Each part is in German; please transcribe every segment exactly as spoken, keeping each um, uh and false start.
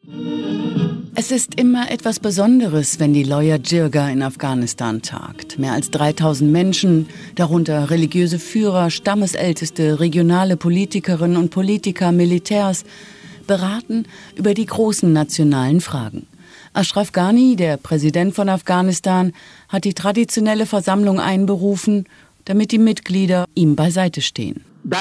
Es ist immer etwas Besonderes, wenn die Loya Jirga in Afghanistan tagt. Mehr als dreitausend Menschen, darunter religiöse Führer, Stammesälteste, regionale Politikerinnen und Politiker, Militärs, beraten über die großen nationalen Fragen. Ashraf Ghani, der Präsident von Afghanistan, hat die traditionelle Versammlung einberufen, damit die Mitglieder ihm beiseite stehen.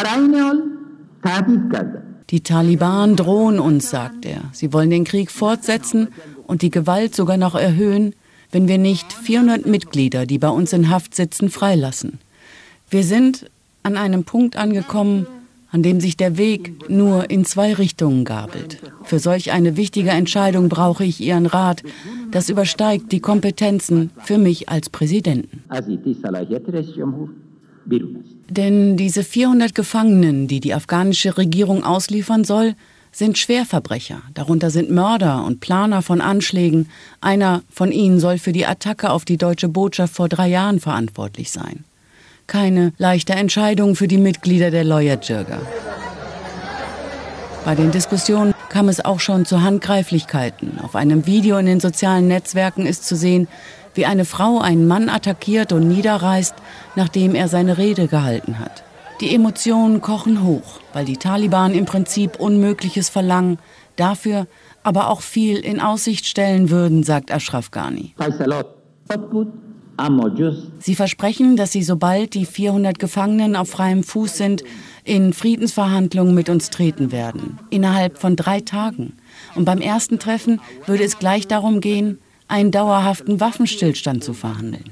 Die Taliban drohen uns, sagt er. Sie wollen den Krieg fortsetzen und die Gewalt sogar noch erhöhen, wenn wir nicht vierhundert Mitglieder, die bei uns in Haft sitzen, freilassen. Wir sind an einem Punkt angekommen, an dem sich der Weg nur in zwei Richtungen gabelt. Für solch eine wichtige Entscheidung brauche ich Ihren Rat. Das übersteigt die Kompetenzen für mich als Präsidenten. Denn diese vierhundert Gefangenen, die die afghanische Regierung ausliefern soll, sind Schwerverbrecher. Darunter sind Mörder und Planer von Anschlägen. Einer von ihnen soll für die Attacke auf die deutsche Botschaft vor drei Jahren verantwortlich sein. Keine leichte Entscheidung für die Mitglieder der Loya Jirga. Bei den Diskussionen kam es auch schon zu Handgreiflichkeiten. Auf einem Video in den sozialen Netzwerken ist zu sehen, wie eine Frau einen Mann attackiert und niederreißt, nachdem er seine Rede gehalten hat. Die Emotionen kochen hoch, weil die Taliban im Prinzip Unmögliches verlangen, dafür aber auch viel in Aussicht stellen würden, sagt Ashraf Ghani. Sie versprechen, dass sie, sobald die vierhundert Gefangenen auf freiem Fuß sind, in Friedensverhandlungen mit uns treten werden. Innerhalb von drei Tagen. Und beim ersten Treffen würde es gleich darum gehen, einen dauerhaften Waffenstillstand zu verhandeln.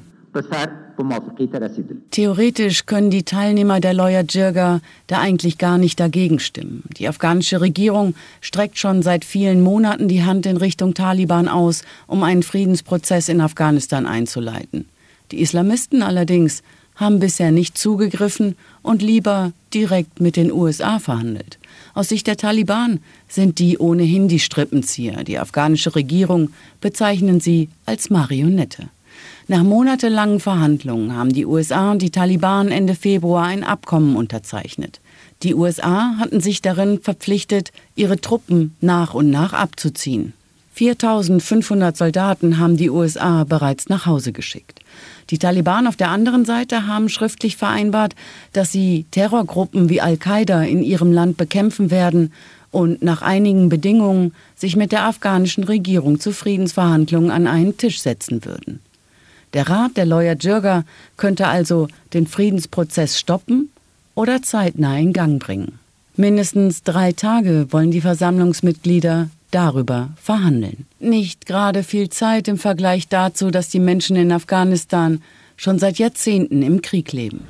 Theoretisch können die Teilnehmer der Loya Jirga da eigentlich gar nicht dagegen stimmen. Die afghanische Regierung streckt schon seit vielen Monaten die Hand in Richtung Taliban aus, um einen Friedensprozess in Afghanistan einzuleiten. Die Islamisten allerdings haben bisher nicht zugegriffen und lieber direkt mit den U S A verhandelt. Aus Sicht der Taliban sind die ohnehin die Strippenzieher. Die afghanische Regierung bezeichnen sie als Marionette. Nach monatelangen Verhandlungen haben die U S A und die Taliban Ende Februar ein Abkommen unterzeichnet. Die U S A hatten sich darin verpflichtet, ihre Truppen nach und nach abzuziehen. viertausendfünfhundert Soldaten haben die U S A bereits nach Hause geschickt. Die Taliban auf der anderen Seite haben schriftlich vereinbart, dass sie Terrorgruppen wie Al-Qaida in ihrem Land bekämpfen werden und nach einigen Bedingungen sich mit der afghanischen Regierung zu Friedensverhandlungen an einen Tisch setzen würden. Der Rat der Loya Jirga könnte also den Friedensprozess stoppen oder zeitnah in Gang bringen. Mindestens drei Tage wollen die Versammlungsmitglieder darüber verhandeln. Nicht gerade viel Zeit im Vergleich dazu, dass die Menschen in Afghanistan schon seit Jahrzehnten im Krieg leben.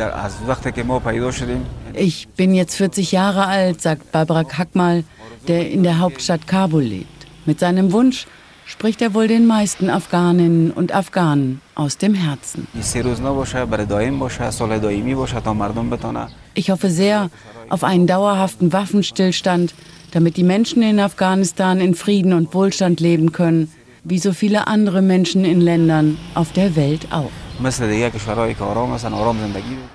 Ich bin jetzt vierzig Jahre alt, sagt Babrak Hakmal, der in der Hauptstadt Kabul lebt. Mit seinem Wunsch spricht er wohl den meisten Afghaninnen und Afghanen aus dem Herzen. Ich hoffe sehr auf einen dauerhaften Waffenstillstand, damit die Menschen in Afghanistan in Frieden und Wohlstand leben können, wie so viele andere Menschen in Ländern auf der Welt auch.